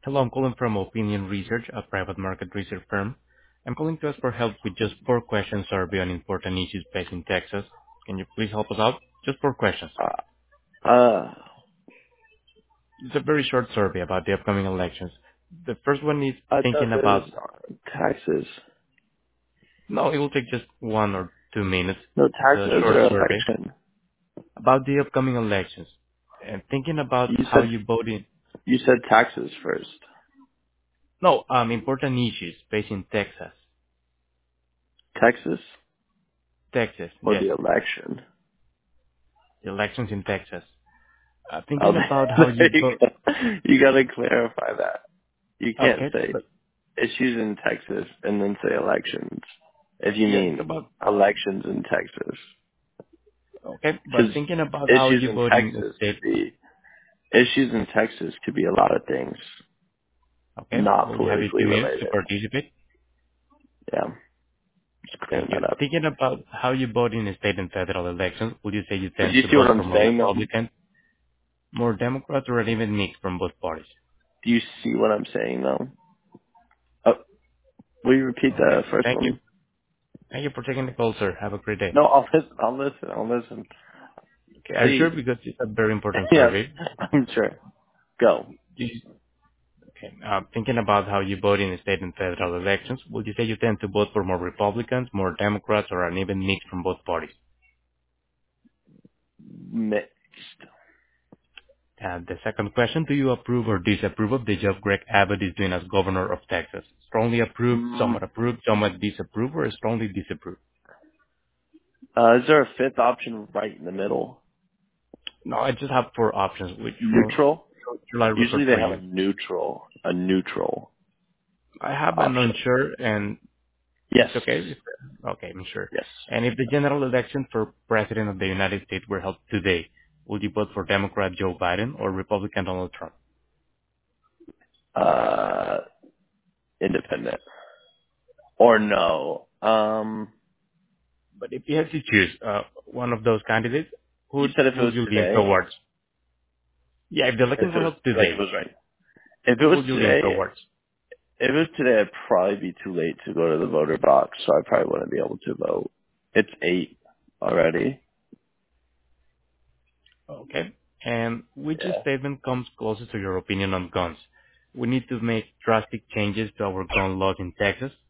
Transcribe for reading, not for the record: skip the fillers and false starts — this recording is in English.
Hello, I'm calling from Opinion Research, a private market research firm. I'm calling to ask for help with just 4 questions survey on important issues based in Texas. Can you please help us out? Just 4 questions. Uh, It's a very short survey about the upcoming elections. The first one is I thinking thought it was about, taxes. no, it will take just 1 or 2 minutes. No, It's a taxes short or survey election. about the upcoming elections and thinking about You how said you vote in, you said taxes first. no, important issues based in Texas. Texas Texas, or yes, the election. the elections in Texas. Oh, Thinking about how there you you vote, go. You got to clarify that. You can't okay, say but issues in Texas and then say elections. If you yeah, it's mean about elections in Texas, okay, but because thinking about how issues you in vote in the Texas state. could be issues in Texas could be a lot of things, Okay, not we'll have you politically 2 minutes to related. participate. Yeah, just clearing Thank you. that up. Thinking about how you vote in the state and federal elections, would you say you But tend you to see what vote I'm for more saying, though? Republican, more Democrat, or an even mix from both parties? Do you see what I'm saying, though? Oh, will you repeat the Okay, first thank you. one? Thank you for taking the call, sir. Have a great day. No, I'll listen. I'll listen. I'll listen. Okay, are you sure? Please. Because it's a very important Yes, survey. I'm sure. Go. Okay, thinking about how you vote in the state and federal elections, would you say you tend to vote for more Republicans, more Democrats, or an even mix from both parties? Mixed. And the second question, do you approve or disapprove of the job Greg Abbott is doing as governor of Texas? Strongly approve, somewhat disapprove, or strongly disapprove? Is there a fifth option right in the middle? No, I just have 4 options. Which one Neutral? should I record Usually they for have you? a neutral. A neutral I have an option. unsure, and Yes. it's okay. Okay, I'm sure. Yes. And if the general election for president of the United States were held today, would you vote for Democrat Joe Biden or Republican Donald Trump? Uh, independent. Or no. But if you had to choose one of those candidates, who You said if it was would you lean today? towards? Yeah, if the If elections it were was, held like it today, was right. If it who was would you lean today, towards? if it was today, I'd probably be too late to go to the voter box, so I probably wouldn't be able to vote. It's 8 already. Okay. And which Yeah. statement comes closest to your opinion on guns? We need to make drastic changes to our gun laws in Texas.